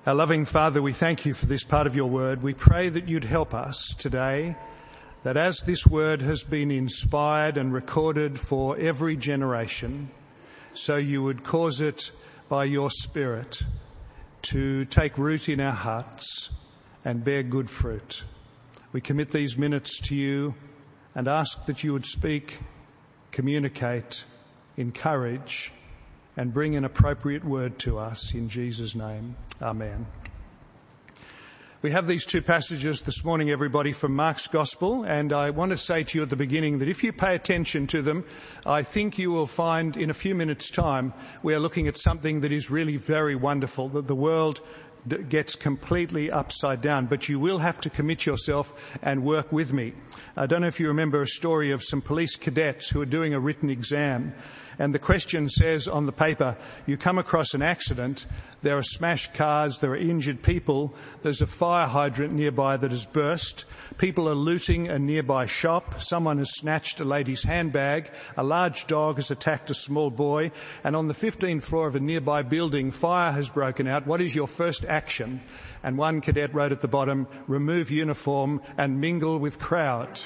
Our loving Father, we thank you for this part of your word. We pray that you'd help us today, that as this word has been inspired and recorded for every generation, so you would cause it by your Spirit to take root in our hearts and bear good fruit. We commit these minutes to you and ask that you would speak, communicate, encourage, and bring an appropriate word to us in Jesus' name. Amen. We have these two passages this morning, everybody, from Mark's Gospel, and I want to say to you at the beginning that if you pay attention to them, I think you will find in a few minutes' time we are looking at something that is really very wonderful, that the world gets completely upside down, but you will have to commit yourself and work with me. I don't know if you remember a story of some police cadets who are doing a written exam, and the question says on the paper, you come across an accident, there are smashed cars, there are injured people, there's a fire hydrant nearby that has burst, people are looting a nearby shop, someone has snatched a lady's handbag, a large dog has attacked a small boy, and on the 15th floor of a nearby building, fire has broken out. What is your first action? And one cadet wrote at the bottom, remove uniform and mingle with crowd.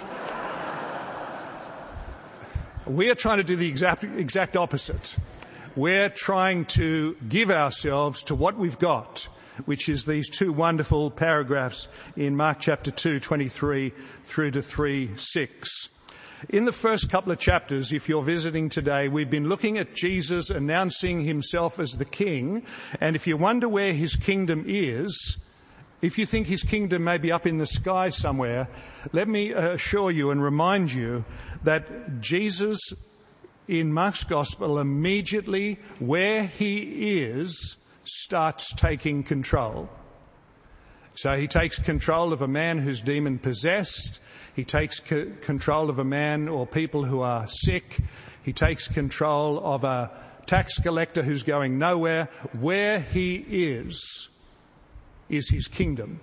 We're trying to do the exact opposite. We're trying to give ourselves to what we've got, which is these two wonderful paragraphs in Mark chapter 2, 23 through to 3:6. In the first couple of chapters, if you're visiting today, we've been looking at Jesus announcing himself as the King. And if you wonder where his kingdom is, if you think his kingdom may be up in the sky somewhere, let me assure you and remind you that Jesus in Mark's Gospel immediately where he is starts taking control. So he takes control of a man who's demon possessed. He takes control of a man or people who are sick. He takes control of a tax collector who's going nowhere. Where he is his kingdom.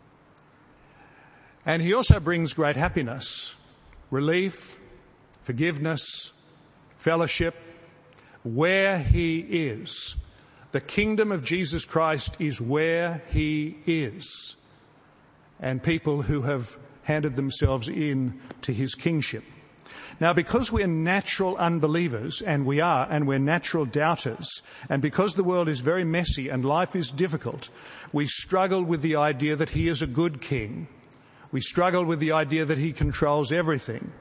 And he also brings great happiness, relief, forgiveness, fellowship. Where he is. The kingdom of Jesus Christ is where he is. And people who have handed themselves in to his kingship. Now, because we're natural unbelievers, and we're natural doubters, and because the world is very messy and life is difficult, we struggle with the idea that he is a good king. We struggle with the idea that he controls everything.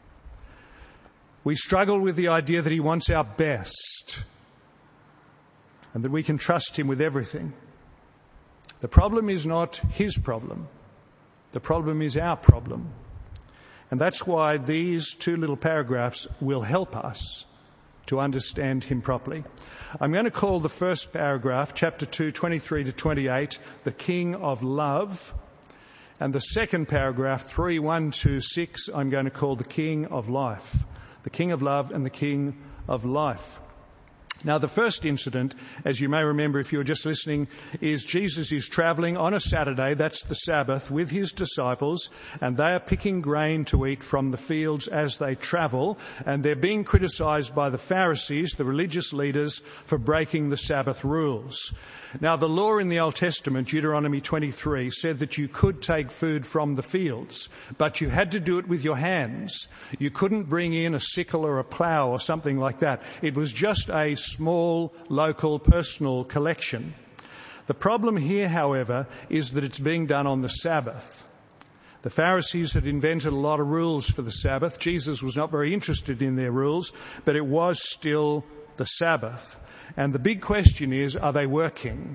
We struggle with the idea that he wants our best and that we can trust him with everything. The problem is not his problem. The problem is our problem. And that's why these two little paragraphs will help us to understand him properly. I'm going to call the first paragraph, chapter 2, 23 to 28, the King of Love. And the second paragraph, 3, 1 to 6, I'm going to call the King of Life. The King of Love and the King of Life. Now, the first incident, as you may remember if you were just listening, is Jesus is travelling on a Saturday, that's the Sabbath, with his disciples, and they are picking grain to eat from the fields as they travel, and they're being criticised by the Pharisees, the religious leaders, for breaking the Sabbath rules. Now, the law in the Old Testament, Deuteronomy 23, said that you could take food from the fields, but you had to do it with your hands. You couldn't bring in a sickle or a plough or something like that. It was just a small, local, personal collection. The problem here, however, is that it's being done on the Sabbath. The Pharisees had invented a lot of rules for the Sabbath. Jesus was not very interested in their rules, but it was still the Sabbath. And the big question is, are they working?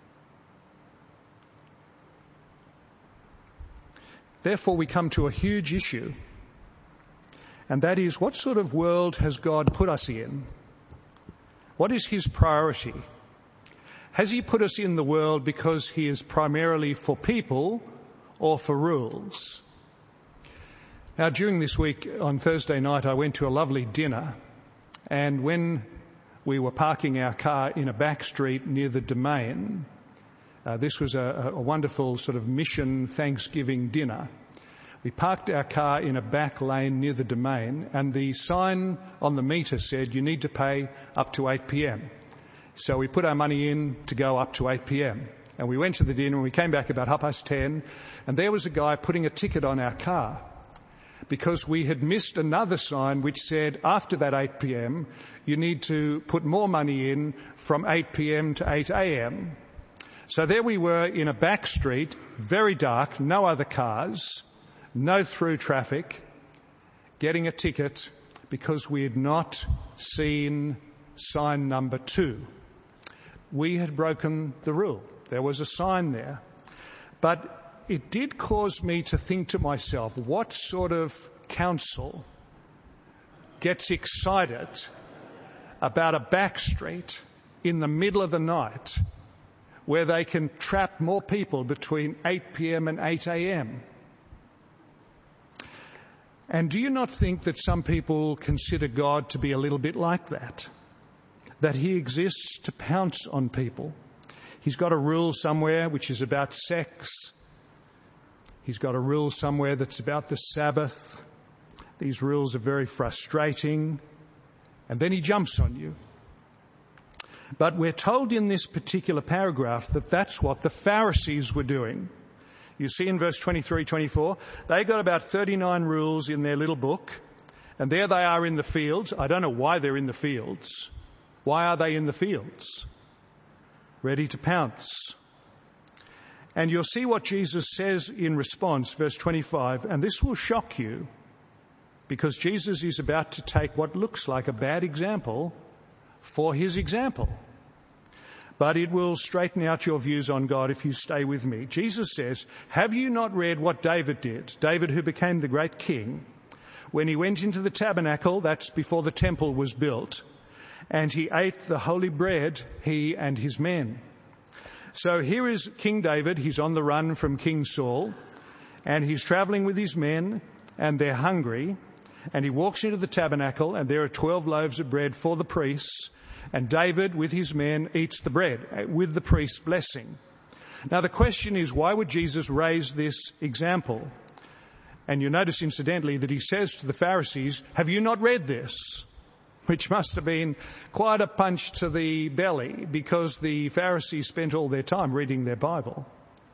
Therefore, we come to a huge issue, and that is, what sort of world has God put us in? What is his priority? Has he put us in the world because he is primarily for people or for rules? Now, during this week, on Thursday night, I went to a lovely dinner, and when we were parking our car in a back street near the Domain, this was a wonderful sort of mission Thanksgiving dinner. We parked our car in a back lane near the Domain, and the sign on the meter said you need to pay up to 8 p.m. So we put our money in to go up to 8 p.m. And we went to the dinner and we came back about 10:30, and there was a guy putting a ticket on our car because we had missed another sign which said after that 8 p.m. you need to put more money in from 8 p.m. to 8 a.m. So there we were in a back street, very dark, no other cars, no through traffic, getting a ticket because we had not seen sign number 2. We had broken the rule. There was a sign there. But it did cause me to think to myself, what sort of council gets excited about a back street in the middle of the night where they can trap more people between 8 p.m. and 8 a.m.? And do you not think that some people consider God to be a little bit like that? That he exists to pounce on people. He's got a rule somewhere which is about sex. He's got a rule somewhere that's about the Sabbath. These rules are very frustrating. And then he jumps on you. But we're told in this particular paragraph that that's what the Pharisees were doing. You see in verse 23, 24, they got about 39 rules in their little book. And there they are in the fields. I don't know why they're in the fields. Why are they in the fields? Ready to pounce. And you'll see what Jesus says in response, verse 25, and this will shock you because Jesus is about to take what looks like a bad example for his example. But it will straighten out your views on God if you stay with me. Jesus says, have you not read what David did? David, who became the great king, when he went into the tabernacle, that's before the temple was built, and he ate the holy bread, he and his men. So here is King David. He's on the run from King Saul, and he's traveling with his men, and they're hungry. And he walks into the tabernacle, and there are 12 loaves of bread for the priests. And David, with his men, eats the bread with the priest's blessing. Now the question is, why would Jesus raise this example? And you notice, incidentally, that he says to the Pharisees, have you not read this? Which must have been quite a punch to the belly, because the Pharisees spent all their time reading their Bible.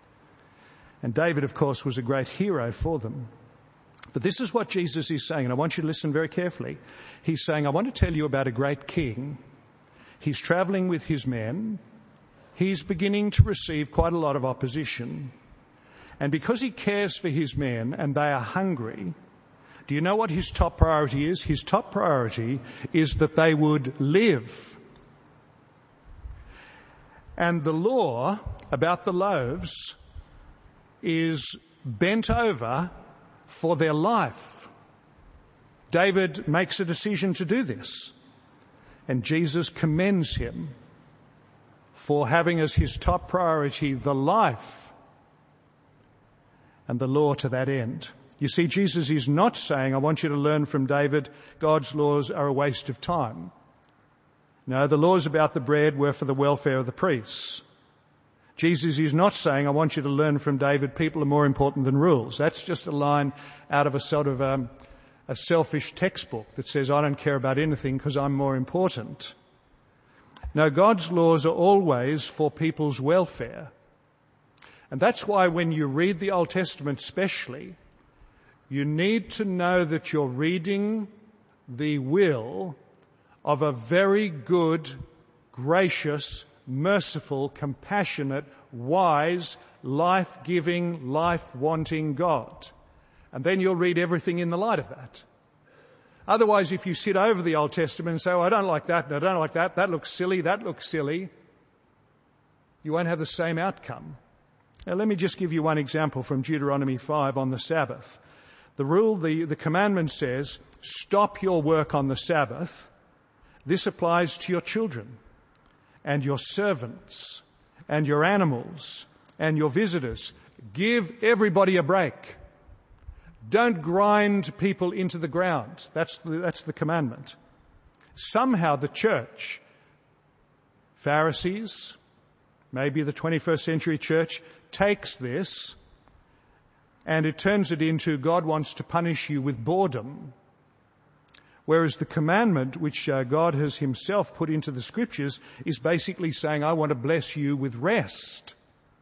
And David, of course, was a great hero for them. But this is what Jesus is saying, and I want you to listen very carefully. He's saying, I want to tell you about a great king. He's traveling with his men. He's beginning to receive quite a lot of opposition. And because he cares for his men and they are hungry, do you know what his top priority is? His top priority is that they would live. And the law about the loaves is bent over for their life. David makes a decision to do this. And Jesus commends him for having as his top priority the life and the law to that end. You see, Jesus is not saying, I want you to learn from David, God's laws are a waste of time. No, the laws about the bread were for the welfare of the priests. Jesus is not saying, I want you to learn from David, people are more important than rules. That's just a line out of a sort of a selfish textbook that says, I don't care about anything because I'm more important. No, God's laws are always for people's welfare. And that's why when you read the Old Testament especially, you need to know that you're reading the will of a very good, gracious, merciful, compassionate, wise, life-giving, life-wanting God. And then you'll read everything in the light of that. Otherwise, if you sit over the Old Testament and say, oh, I don't like that, and I don't like that, that looks silly, you won't have the same outcome. Now, let me just give you one example from Deuteronomy 5 on the Sabbath. The rule, the commandment says, stop your work on the Sabbath. This applies to your children and your servants and your animals and your visitors. Give everybody a break. Don't grind people into the ground. That's the commandment. Somehow the church, Pharisees, maybe the 21st century church, takes this and it turns it into God wants to punish you with boredom. Whereas the commandment, which God has himself put into the scriptures, is basically saying, I want to bless you with rest.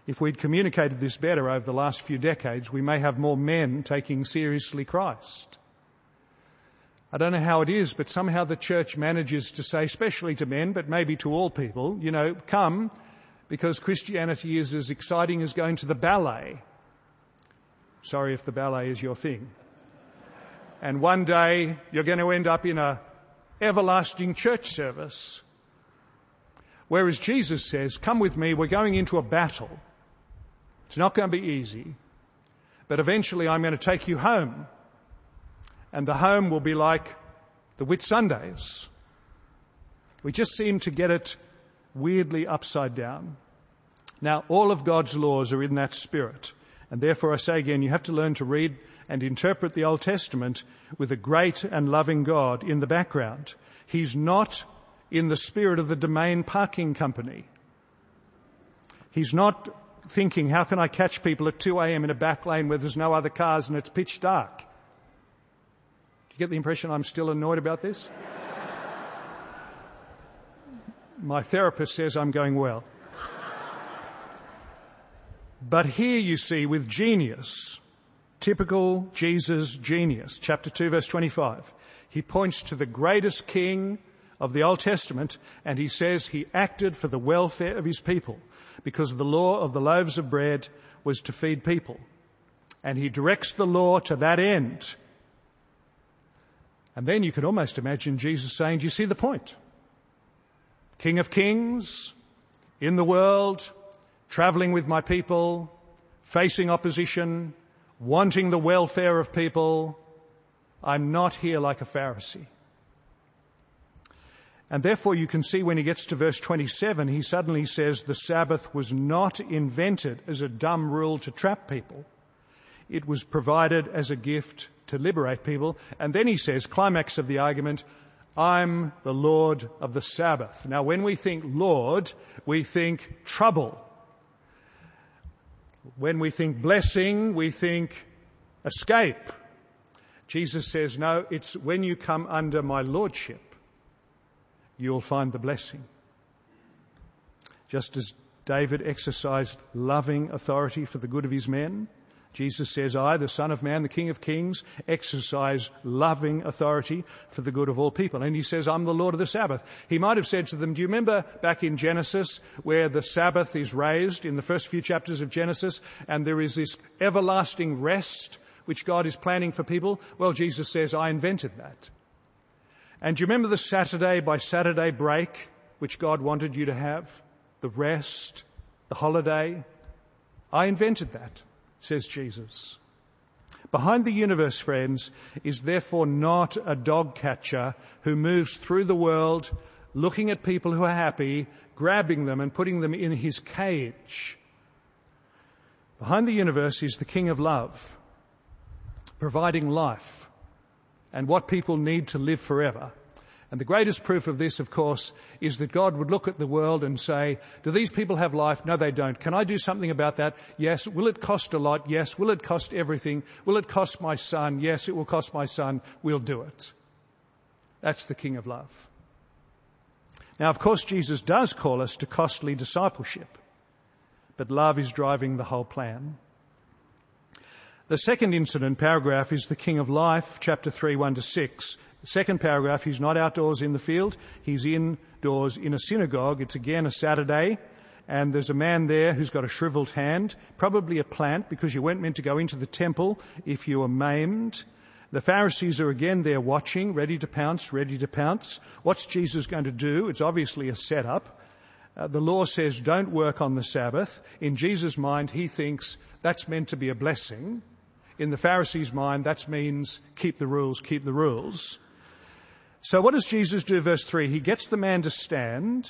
if we'd communicated this better over the last few decades, we may have more men taking seriously Christ. I don't know how it is, but somehow the church manages to say, especially to men, but maybe to all people, come, because Christianity is as exciting as going to the ballet. Sorry if the ballet is your thing. And one day you're going to end up in a everlasting church service. Whereas Jesus says, come with me, we're going into a battle. It's not going to be easy, but eventually I'm going to take you home. And the home will be like the Whitsundays. We just seem to get it weirdly upside down. Now, all of God's laws are in that spirit. And therefore, I say again, you have to learn to read and interpret the Old Testament with a great and loving God in the background. He's not in the spirit of the Domain Parking Company. He's not thinking, how can I catch people at 2 a.m. in a back lane where there's no other cars and it's pitch dark? Do you get the impression I'm still annoyed about this? My therapist says I'm going well. But here you see with genius, typical Jesus genius, chapter 2, verse 25. He points to the greatest king of the Old Testament, and he says he acted for the welfare of his people because the law of the loaves of bread was to feed people. And he directs the law to that end. And then you could almost imagine Jesus saying, do you see the point? King of kings, in the world, travelling with my people, facing opposition, wanting the welfare of people. I'm not here like a Pharisee. And therefore you can see when he gets to verse 27, he suddenly says the Sabbath was not invented as a dumb rule to trap people. It was provided as a gift to liberate people. And then he says, climax of the argument, I'm the Lord of the Sabbath. Now when we think Lord, we think trouble. When we think blessing, we think escape. Jesus says, no, it's when you come under my lordship, you'll find the blessing. Just as David exercised loving authority for the good of his men, Jesus says, I, the Son of Man, the King of Kings, exercise loving authority for the good of all people. And he says, I'm the Lord of the Sabbath. He might have said to them, do you remember back in Genesis where the Sabbath is raised in the first few chapters of Genesis and there is this everlasting rest which God is planning for people? Well, Jesus says, I invented that. And do you remember the Saturday by Saturday break which God wanted you to have? The rest, the holiday? I invented that, says Jesus. Behind the universe, friends, is therefore not a dog catcher who moves through the world looking at people who are happy, grabbing them and putting them in his cage. Behind the universe is the King of Love, providing life and what people need to live forever. And the greatest proof of this, of course, is that God would look at the world and say, do these people have life? No, they don't. Can I do something about that? Yes. Will it cost a lot? Yes. Will it cost everything? Will it cost my son? Yes, it will cost my son. We'll do it. That's the King of Love. Now, of course, Jesus does call us to costly discipleship, but love is driving the whole plan. The second incident paragraph is the King of Life, chapter 3, 1-6. The second paragraph, he's not outdoors in the field. He's indoors in a synagogue. It's again a Saturday. And there's a man there who's got a shriveled hand, probably a plant because you weren't meant to go into the temple if you were maimed. The Pharisees are again there watching, ready to pounce, ready to pounce. What's Jesus going to do? It's obviously a setup. The law says don't work on the Sabbath. In Jesus' mind, he thinks that's meant to be a blessing. In the Pharisees' mind, that means keep the rules, keep the rules. So what does Jesus do? Verse 3, he gets the man to stand.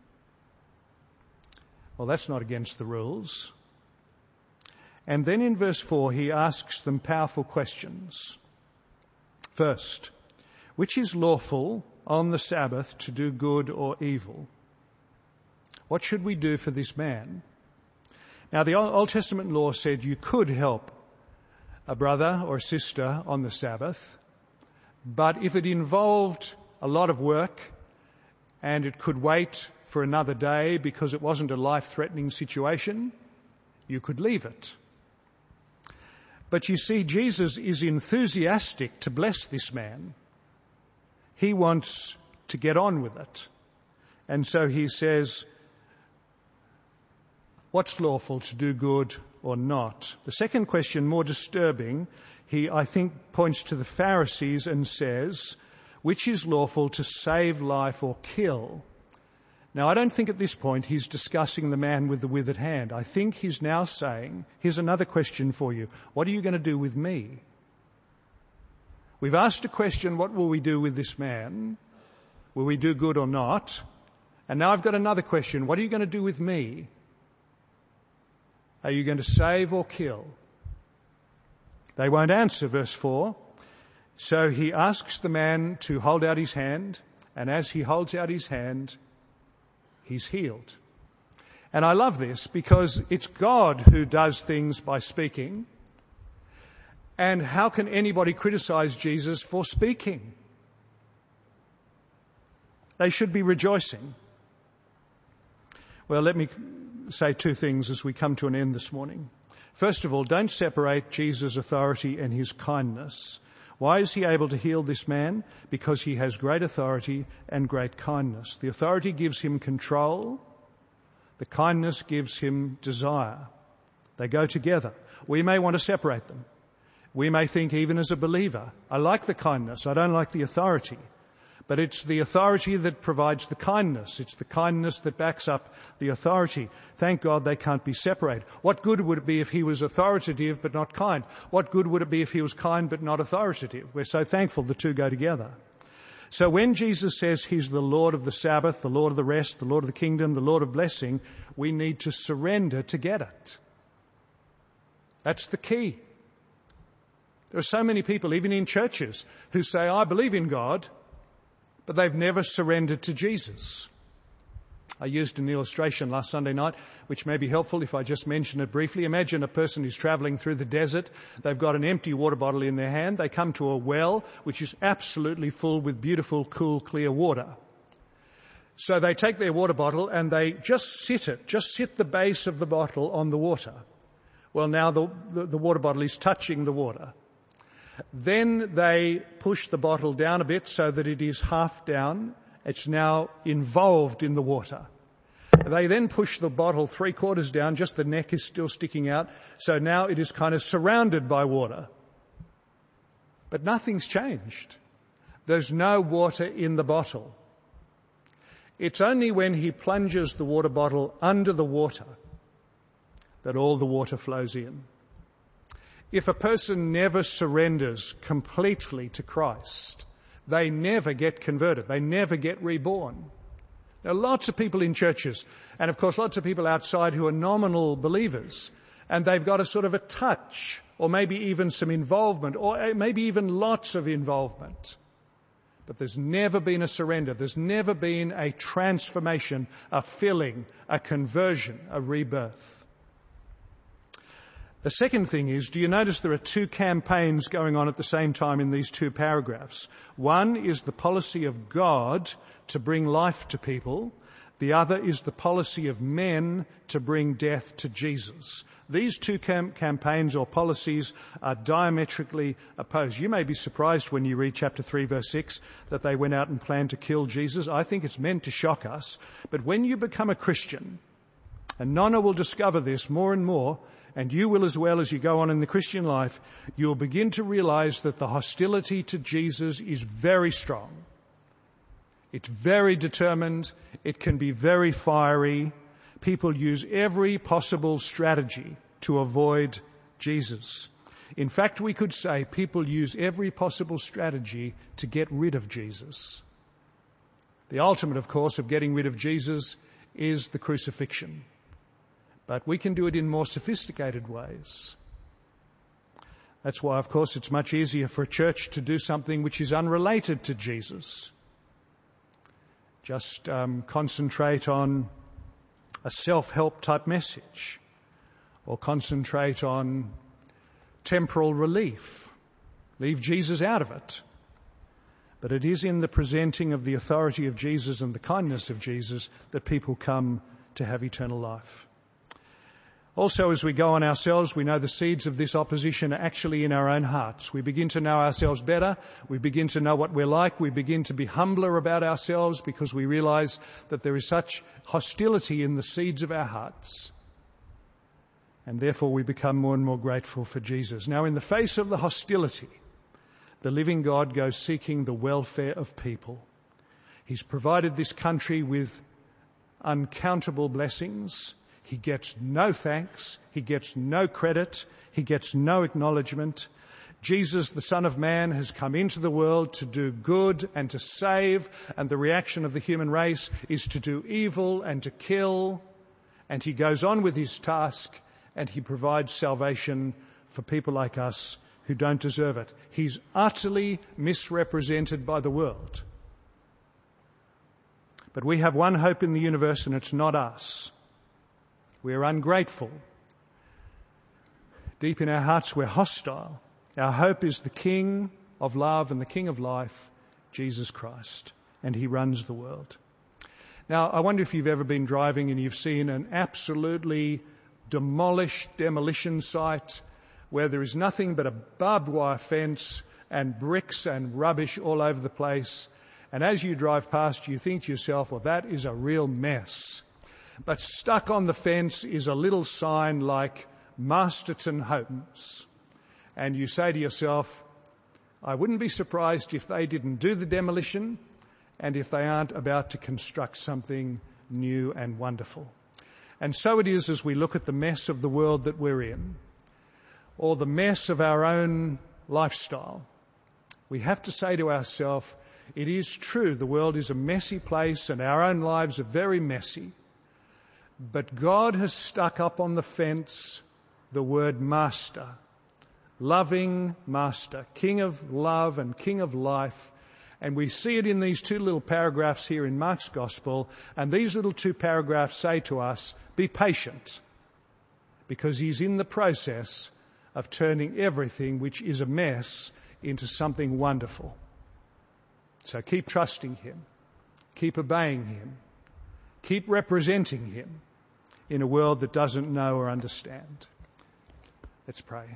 Well, that's not against the rules. And then in verse 4, he asks them powerful questions. First, which is lawful on the Sabbath to do good or evil? What should we do for this man? Now, the Old Testament law said you could help a brother or sister on the Sabbath, but if it involved a lot of work and it could wait for another day because it wasn't a life-threatening situation, you could leave it. But you see, Jesus is enthusiastic to bless this man. He wants to get on with it. And so he says, what's lawful, to do good or not? The second question, more disturbing, he, I think, points to the Pharisees and says, which is lawful, to save life or kill? Now, I don't think at this point he's discussing the man with the withered hand. I think he's now saying, here's another question for you. What are you going to do with me? We've asked a question, what will we do with this man? Will we do good or not? And now I've got another question. What are you going to do with me? Are you going to save or kill? They won't answer, verse 4. So he asks the man to hold out his hand, and as he holds out his hand, he's healed. And I love this because it's God who does things by speaking. And how can anybody criticize Jesus for speaking? They should be rejoicing. Well, let me say two things as we come to an end this morning. First of all, don't separate Jesus' authority and his kindness. Why is he able to heal this man? Because he has great authority and great kindness. The authority gives him control. The kindness gives him desire. They go together. We may want to separate them. We may think, even as a believer, I like the kindness, I don't like the authority. But it's the authority that provides the kindness. It's the kindness that backs up the authority. Thank God they can't be separated. What good would it be if he was authoritative but not kind? What good would it be if he was kind but not authoritative? We're so thankful the two go together. So when Jesus says he's the Lord of the Sabbath, the Lord of the rest, the Lord of the kingdom, the Lord of blessing, we need to surrender to get it. That's the key. There are so many people, even in churches, who say, I believe in God, but they've never surrendered to Jesus. I used an illustration last Sunday night, which may be helpful if I just mention it briefly. Imagine a person who's travelling through the desert. They've got an empty water bottle in their hand. They come to a well, which is absolutely full with beautiful, cool, clear water. So they take their water bottle and they just sit the base of the bottle on the water. Well, now the water bottle is touching the water. Then they push the bottle down a bit so that it is half down. It's now involved in the water. They then push the bottle 3/4 down, just the neck is still sticking out. So now it is kind of surrounded by water. But nothing's changed. There's no water in the bottle. It's only when he plunges the water bottle under the water that all the water flows in. If a person never surrenders completely to Christ, they never get converted. They never get reborn. There are lots of people in churches, and of course lots of people outside who are nominal believers, and they've got a sort of a touch, or maybe even some involvement, or maybe even lots of involvement. But there's never been a surrender. There's never been a transformation, a filling, a conversion, a rebirth. The second thing is, do you notice there are two campaigns going on at the same time in these two paragraphs? One is the policy of God to bring life to people. The other is the policy of men to bring death to Jesus. These two campaigns or policies are diametrically opposed. You may be surprised when you read chapter 3, verse 6, that they went out and planned to kill Jesus. I think it's meant to shock us. But when you become a Christian, and Nonna will discover this more and more, and you will as well as you go on in the Christian life, you'll begin to realize that the hostility to Jesus is very strong. It's very determined. It can be very fiery. People use every possible strategy to avoid Jesus. In fact, we could say people use every possible strategy to get rid of Jesus. The ultimate, of course, of getting rid of Jesus is the crucifixion. But we can do it in more sophisticated ways. That's why, of course, it's much easier for a church to do something which is unrelated to Jesus. Just concentrate on a self-help type message, or concentrate on temporal relief. Leave Jesus out of it. But it is in the presenting of the authority of Jesus and the kindness of Jesus that people come to have eternal life. Also, as we go on ourselves, we know the seeds of this opposition are actually in our own hearts. We begin to know ourselves better. We begin to know what we're like. We begin to be humbler about ourselves because we realize that there is such hostility in the seeds of our hearts. And therefore we become more and more grateful for Jesus. Now, in the face of the hostility, the living God goes seeking the welfare of people. He's provided this country with uncountable blessings. He gets no thanks. He gets no credit. He gets no acknowledgement. Jesus, the Son of Man, has come into the world to do good and to save, and the reaction of the human race is to do evil and to kill. And he goes on with his task, and he provides salvation for people like us who don't deserve it. He's utterly misrepresented by the world. But we have one hope in the universe, and it's not us. We're ungrateful. Deep in our hearts, we're hostile. Our hope is the King of love and the King of life, Jesus Christ, and he runs the world. Now, I wonder if you've ever been driving and you've seen an absolutely demolished demolition site where there is nothing but a barbed wire fence and bricks and rubbish all over the place. And as you drive past, you think to yourself, well, that is a real mess. But stuck on the fence is a little sign like Masterton Homes. And you say to yourself, I wouldn't be surprised if they didn't do the demolition and if they aren't about to construct something new and wonderful. And so it is as we look at the mess of the world that we're in, or the mess of our own lifestyle. We have to say to ourselves, it is true, the world is a messy place and our own lives are very messy. But God has stuck up on the fence the word Master, loving Master, King of love and King of life. And we see it in these two little paragraphs here in Mark's Gospel. And these little two paragraphs say to us, be patient, because he's in the process of turning everything which is a mess into something wonderful. So keep trusting him, keep obeying him, keep representing him in a world that doesn't know or understand. Let's pray.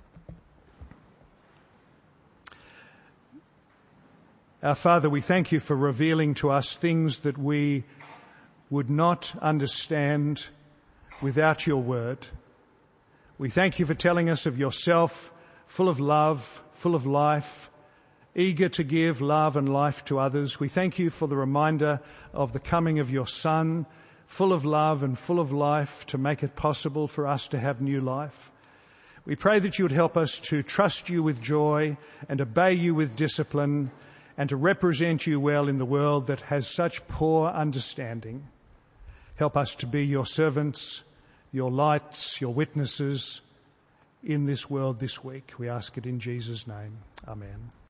Our Father, we thank you for revealing to us things that we would not understand without your word. We thank you for telling us of yourself, full of love, full of life, eager to give love and life to others. We thank you for the reminder of the coming of your Son, full of love and full of life, to make it possible for us to have new life. We pray that you would help us to trust you with joy and obey you with discipline and to represent you well in the world that has such poor understanding. Help us to be your servants, your lights, your witnesses in this world this week. We ask it in Jesus' name. Amen.